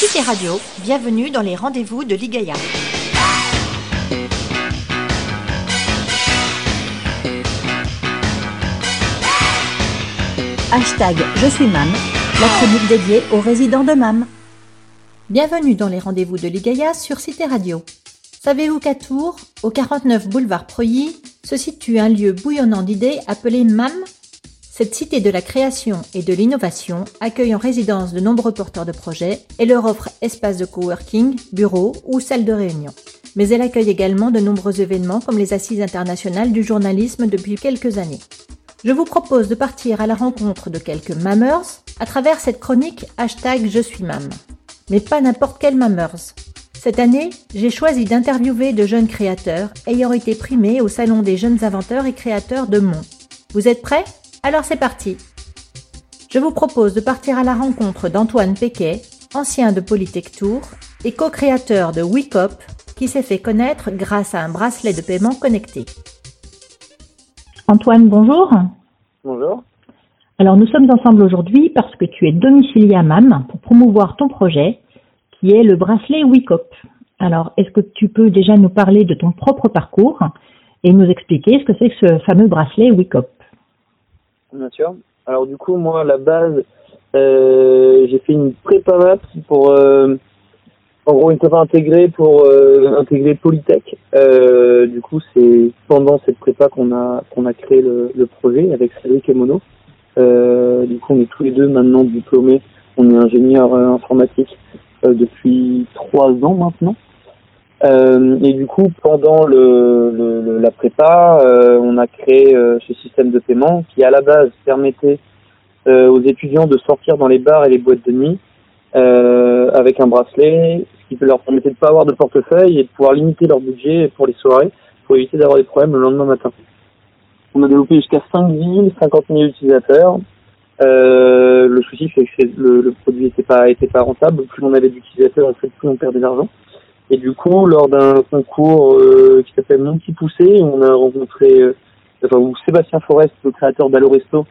Cité Radio, bienvenue dans les rendez-vous de l'IGAIA. Hashtag Je suis MAM, la chronique dédiée aux résidents de MAM. Bienvenue dans les rendez-vous de l'IGAIA sur Cité Radio. Savez-vous qu'à Tours, au 49 boulevard Preuilly, se situe un lieu bouillonnant d'idées appelé MAM? Cette cité de la création et de l'innovation accueille en résidence de nombreux porteurs de projets et leur offre espaces de coworking, bureaux ou salles de réunion. Mais elle accueille également de nombreux événements comme les Assises internationales du journalisme depuis quelques années. Je vous propose de partir à la rencontre de quelques Mammers à travers cette chronique hashtag Je suis Mam. Mais pas n'importe quel Mammers. Cette année, j'ai choisi d'interviewer de jeunes créateurs ayant été primés au Salon des jeunes inventeurs et créateurs de Mons. Vous êtes prêts ? Alors c'est parti. Je vous propose de partir à la rencontre d'Antoine Péquet, ancien de Polytech Tours et co-créateur de WeCop, qui s'est fait connaître grâce à un bracelet de paiement connecté. Antoine, bonjour. Bonjour. Alors nous sommes ensemble aujourd'hui parce que tu es domicilié à MAM pour promouvoir ton projet, qui est le bracelet WeCop. Alors, est-ce que tu peux déjà nous parler de ton propre parcours et nous expliquer ce que c'est que ce fameux bracelet WeCop ? Bien sûr. Alors du coup, moi, à la base, j'ai fait une prépa maths pour, en gros, une prépa intégrée pour intégrer Polytech. Du coup, c'est pendant cette prépa qu'on a créé le projet avec Cédric et Mono. Du coup, on est tous les deux maintenant diplômés. On est ingénieur informatique depuis 3 ans maintenant. Et du coup, pendant la prépa, on a créé ce système de paiement qui, à la base, permettait aux étudiants de sortir dans les bars et les boîtes de nuit avec un bracelet, ce qui leur permettait de ne pas avoir de portefeuille et de pouvoir limiter leur budget pour les soirées, pour éviter d'avoir des problèmes le lendemain matin. On a développé jusqu'à 5 villes, 50 000 utilisateurs. Le souci, c'est que le produit était pas rentable. Plus on avait d'utilisateurs, en fait, plus on perdait d'argent. Et du coup, lors d'un concours qui s'appelle Mon Petit Poussé, on a rencontré, où Sébastien Forest, le créateur d'Allo Resto,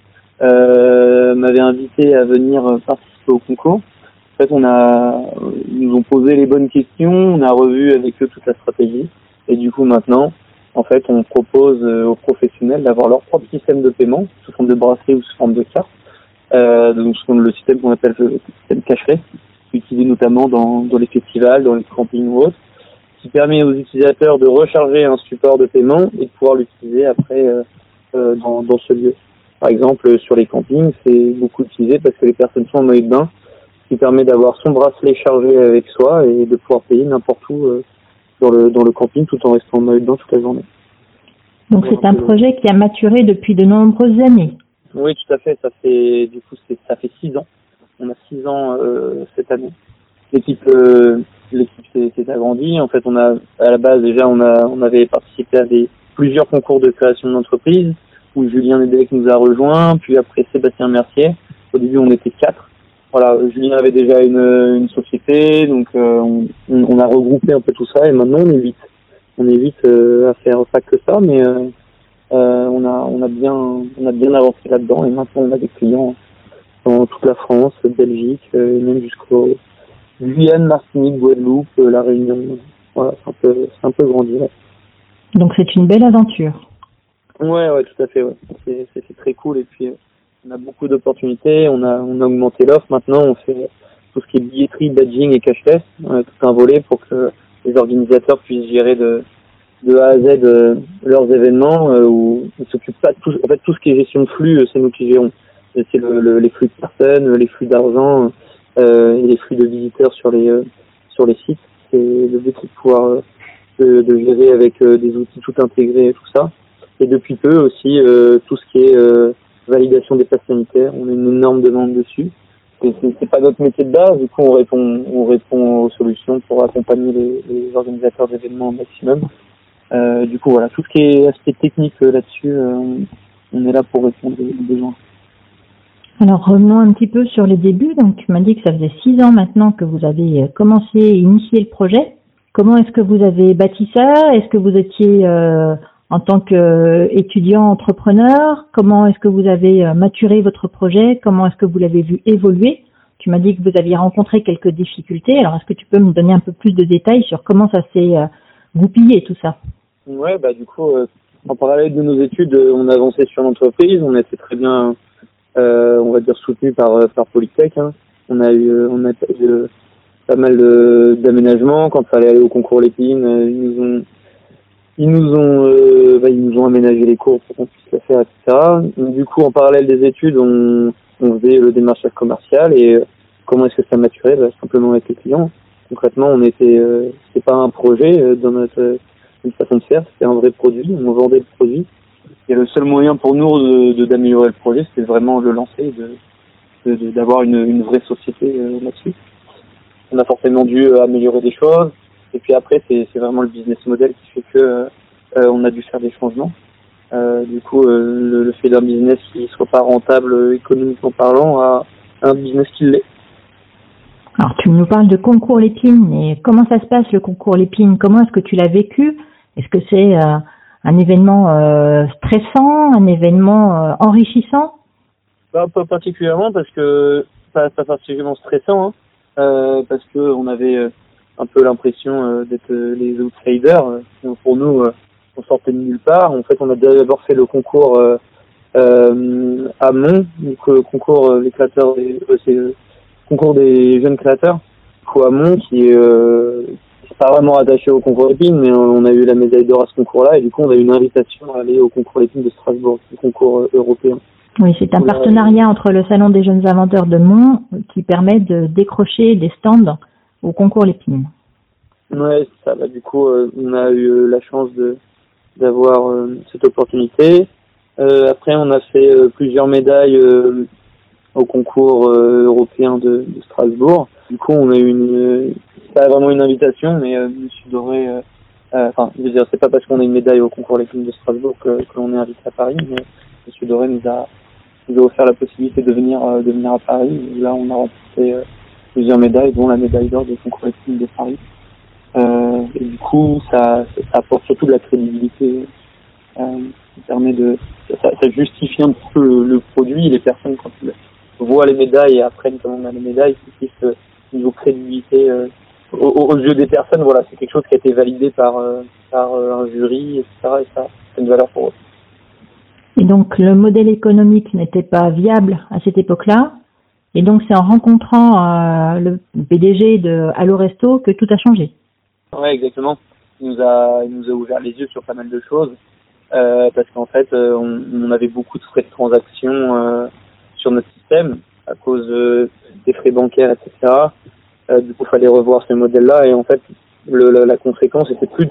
m'avait invité à venir participer au concours. En fait, ils nous ont posé les bonnes questions, on a revu avec eux toute la stratégie. Et du coup, maintenant, en fait, on propose aux professionnels d'avoir leur propre système de paiement, sous forme de bracelet ou sous forme de carte. Donc, le système qu'on appelle le système cashless, utilisé notamment dans les festivals, dans les campings ou autres, qui permet aux utilisateurs de recharger un support de paiement et de pouvoir l'utiliser après dans ce lieu. Par exemple, sur les campings, c'est beaucoup utilisé parce que les personnes sont en maillot de bain, ce qui permet d'avoir son bracelet chargé avec soi et de pouvoir payer n'importe où dans le camping tout en restant en maillot de bain toute la journée. Donc c'est un projet qui a maturé depuis de nombreuses années. Oui, tout à fait. Ça fait 6 ans. On a 6 ans cette année. L'équipe s'est agrandie. En fait, à la base déjà, on avait participé à plusieurs concours de création d'entreprise où Julien Nedec nous a rejoints, puis après Sébastien Mercier. Au début, on était 4. Voilà, Julien avait déjà une société, donc on a regroupé un peu tout ça et maintenant on est 8. On est 8 à faire pas que ça, mais on a bien avancé là-dedans et maintenant on a des clients dans toute la France, Belgique, et même jusqu'au Guyane, Martinique, Guadeloupe, La Réunion. Voilà, c'est un peu grandi. Ouais. Donc c'est une belle aventure. Ouais, tout à fait. Ouais. C'est très cool et puis on a beaucoup d'opportunités. On a augmenté l'offre. Maintenant, on fait tout ce qui est billetterie, badging et cashless. On a tout un volet pour que les organisateurs puissent gérer de A à Z leurs événements où ils s'occupent pas de tout. En fait, tout ce qui est gestion de flux, c'est nous qui gérons. C'est les flux de personnes, les flux d'argent et les flux de visiteurs sur les sites. C'est le but, c'est de pouvoir de gérer avec des outils tout intégrés et tout ça. Et depuis peu aussi tout ce qui est validation des passes sanitaires. On a une énorme demande dessus. Et c'est pas notre métier de base. Du coup, on répond aux solutions pour accompagner les organisateurs d'événements au maximum. Du coup, voilà, tout ce qui est aspect technique là-dessus, on est là pour répondre aux besoins. Alors revenons un petit peu sur les débuts. Donc tu m'as dit que ça faisait 6 ans maintenant que vous avez commencé et initié le projet. Comment est-ce que vous avez bâti ça ? Est-ce que vous étiez en tant qu'étudiant entrepreneur ? Comment est-ce que vous avez maturé votre projet ? Comment est-ce que vous l'avez vu évoluer ? Tu tu m'as dit que vous aviez rencontré quelques difficultés. Alors, est-ce que tu peux me donner un peu plus de détails sur comment ça s'est goupillé tout ça? Ouais, du coup, en parallèle de nos études, on avançait sur l'entreprise. On était très bien, on va dire, soutenu par Polytech. Hein. On a eu pas mal d'aménagements. Quand il fallait aller au concours Lépine, ils nous ont aménagé les cours pour qu'on puisse le faire, etc. Donc, du coup, en parallèle des études, on faisait le démarchage commercial et comment est-ce que ça maturait? Simplement avec les clients. Concrètement, c'est pas un projet dans notre une façon de faire, c'était un vrai produit, on vendait le produit. Et le seul moyen pour nous d'améliorer le projet, c'était vraiment de le lancer, d'avoir une vraie société là-dessus. On a forcément dû améliorer des choses. Et puis après, c'est vraiment le business model qui fait que on a dû faire des changements. Du coup, le fait d'un business qui soit pas rentable économiquement parlant à un business qui l'est. Alors, tu nous parles de concours Lépine, mais comment ça se passe le concours Lépine? Comment est-ce que tu l'as vécu? Est-ce que c'est un événement stressant, un événement enrichissant? Pas particulièrement parce que pas particulièrement stressant, hein, parce que on avait un peu l'impression d'être les outsiders. Pour nous, on sortait de nulle part. En fait, on a d'abord fait le concours à Mons, donc le concours des créateurs, c'est le concours des jeunes créateurs, à Mons, qui est pas vraiment attaché au concours Lépine, mais on a eu la médaille d'or à ce concours-là, et du coup, on a eu une invitation à aller au concours Lépine de Strasbourg, le concours européen. Oui, c'est un partenariat entre le Salon des jeunes inventeurs de Mons qui permet de décrocher des stands au concours Lépine. Ouais, c'est ça. Du coup, on a eu la chance d'avoir cette opportunité. Après, on a fait plusieurs médailles au concours européen de Strasbourg. Du coup, on a eu pas vraiment une invitation, mais Monsieur Doré, je veux dire, c'est pas parce qu'on a une médaille au concours Lépine de Strasbourg que l'on est invité à Paris, mais Monsieur Doré nous a offert la possibilité de venir à Paris. Et là, on a remporté plusieurs médailles, dont la médaille d'or du concours Lépine de Paris. Et du coup, ça apporte surtout de la crédibilité. Ça permet ça justifie un petit peu le produit. Les personnes, quand ils voient les médailles et apprennent comment on a les médailles, c'est plus niveau crédibilité aux yeux des personnes. Voilà, c'est quelque chose qui a été validé par un jury, etc. Et ça, c'est une valeur pour eux. Et donc, le modèle économique n'était pas viable à cette époque-là. Et donc, c'est en rencontrant le PDG de Allo Resto que tout a changé. Ouais, exactement. Il nous a ouvert les yeux sur pas mal de choses. Parce qu'en fait, on avait beaucoup de frais de transaction sur notre système à cause des frais bancaires, etc. Du coup, il fallait revoir ce modèle-là. Et en fait, la conséquence était plus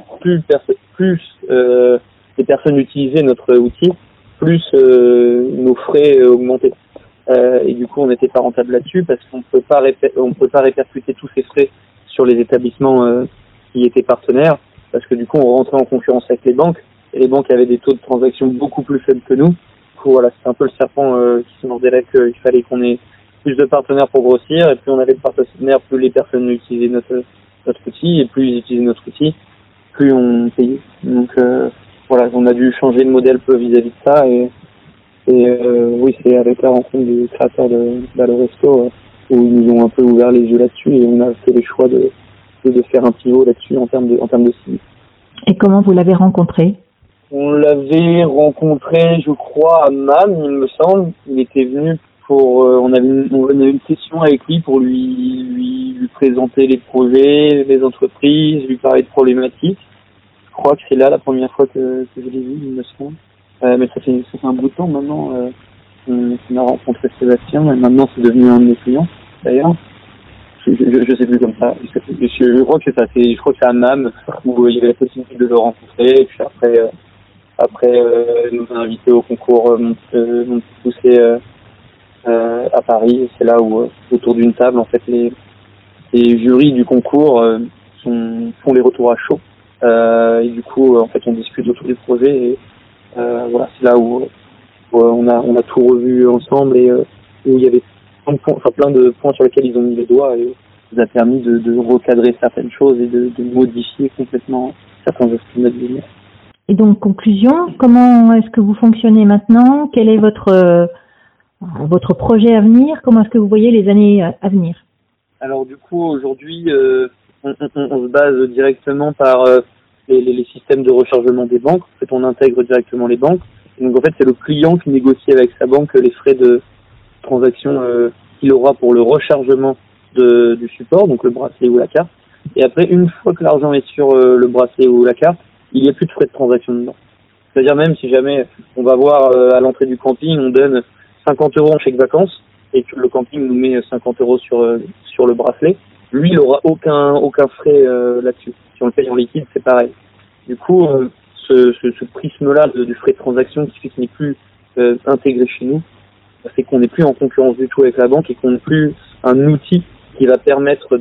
les personnes utilisaient notre outil, plus nos frais augmentaient. Et du coup, on n'était pas rentable là-dessus parce qu'on peut pas répercuter tous ces frais sur les établissements qui étaient partenaires, parce que du coup, on rentrait en concurrence avec les banques. Et les banques avaient des taux de transaction beaucoup plus faibles que nous. Du coup, voilà, c'est un peu le serpent qui se mordait là, qu'il fallait qu'on ait plus de partenaires pour grossir. Et plus on avait de partenaires, plus les personnes utilisaient notre outil. Et plus ils utilisaient notre outil, plus on payait. Donc voilà, on a dû changer de modèle peu vis-à-vis de ça. Et oui, c'est avec la rencontre du créateur d'Allo Resto où ils nous ont un peu ouvert les yeux là-dessus. Et on a fait le choix de faire un pivot là-dessus en termes de cible. Et comment vous l'avez rencontré? On l'avait rencontré, je crois, à MAM, il me semble. Il était venu on avait une session avec lui pour lui présenter les projets, les entreprises, lui parler de problématiques. Je crois que c'est là la première fois que je l'ai vu, il me semble. Mais ça fait un bout de temps maintenant. On a rencontré Sébastien et maintenant c'est devenu un de mes clients, d'ailleurs. Je sais plus comme ça. Je crois que c'est ça. Je crois que c'est à MAM où il y avait la possibilité de le rencontrer. Et puis après nous a invités au concours Mon Poussé à Paris. C'est là où autour d'une table, en fait, les jurys du concours font les retours à chaud. Et du coup, en fait, on discute autour du projet. Et voilà, c'est là où on a tout revu ensemble et où il y avait plein de points sur lesquels ils ont mis les doigts et ça a permis de recadrer certaines choses et de modifier complètement certains aspects de notre business. Et donc, conclusion, comment est-ce que vous fonctionnez maintenant? Quel est votre votre projet à venir, comment est-ce que vous voyez les années à venir? Alors du coup, aujourd'hui, on se base directement par les systèmes de rechargement des banques. En fait, on intègre directement les banques. Et donc en fait, c'est le client qui négocie avec sa banque les frais de transaction qu'il aura pour le rechargement du support, donc le bracelet ou la carte. Et après, une fois que l'argent est sur le bracelet ou la carte, il n'y a plus de frais de transaction dedans. C'est-à-dire même si jamais on va voir à l'entrée du camping, on donne 50 € en chèque vacances et que le camping nous met 50 € sur le bracelet, lui, il n'aura aucun frais là-dessus. Si on le paye en liquide, c'est pareil. Du coup, ce prisme-là du frais de transaction qui fait qu'il n'est plus intégré chez nous, c'est qu'on n'est plus en concurrence du tout avec la banque et qu'on n'est plus un outil qui va permettre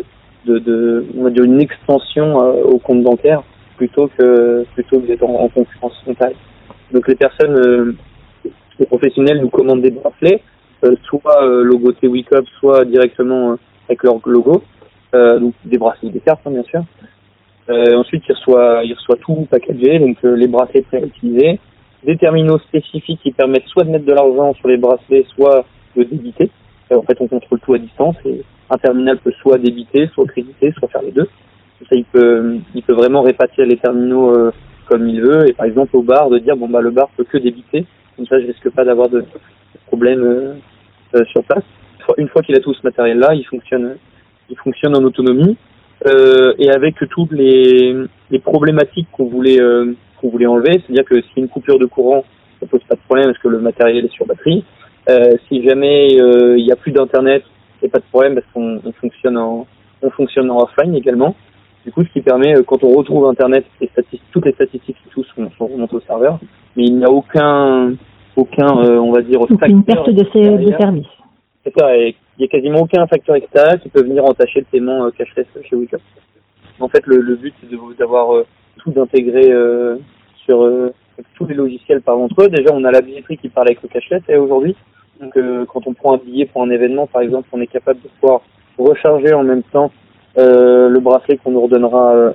on va dire une extension au compte bancaire plutôt que d'être en concurrence frontale. Donc les personnes, les professionnels nous commandent des bracelets, soit logotés WeCup, soit directement avec leur logo, donc des bracelets, des cartes, hein, bien sûr. Ensuite, il reçoit tout packagé, donc les bracelets prêts à utiliser, des terminaux spécifiques qui permettent soit de mettre de l'argent sur les bracelets, soit de débiter. En fait, on contrôle tout à distance et un terminal peut soit débiter, soit créditer, soit faire les deux. Ça, il peut vraiment répartir les terminaux comme il veut. Et par exemple, au bar, de dire le bar peut que débiter. Comme ça, je risque pas d'avoir de problème sur place. Une fois qu'il a tout ce matériel-là, il fonctionne en autonomie et avec toutes les problématiques qu'on voulait enlever. C'est-à-dire que s'il y a une coupure de courant, ça pose pas de problème parce que le matériel est sur batterie. Si jamais il y a plus d'internet, il n'y a pas de problème parce qu'on fonctionne en offline également. Du coup, ce qui permet, quand on retrouve internet, toutes les statistiques et tout sont remontées au serveur, mais il n'y a aucun on va dire, une perte de service. C'est ça, et il n'y a quasiment aucun facteur extérieur qui peut venir entacher le paiement cashless chez WeCup. En fait, le but, c'est d'avoir tout intégré sur tous les logiciels parlent entre eux. Déjà, on a la billetterie qui parle avec le cashless aujourd'hui. Donc, quand on prend un billet pour un événement, par exemple, on est capable de pouvoir recharger en même temps le bracelet qu'on nous redonnera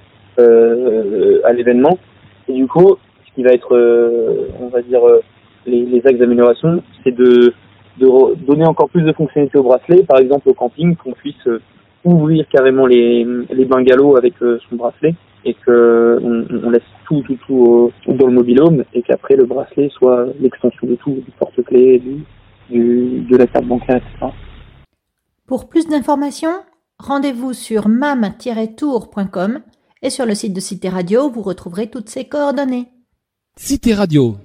à l'événement. Et du coup, ce qui va être, on va dire, les axes d'amélioration, c'est de donner encore plus de fonctionnalités au bracelet. Par exemple, au camping, qu'on puisse ouvrir carrément les bungalows avec son bracelet et qu'on laisse tout dans le mobil-home et qu'après le bracelet soit l'extension de tout, du porte-clés, de la carte bancaire, etc. Pour plus d'informations, rendez-vous sur mam-tour.com et sur le site de Cité Radio, vous retrouverez toutes ces coordonnées. Cité Radio.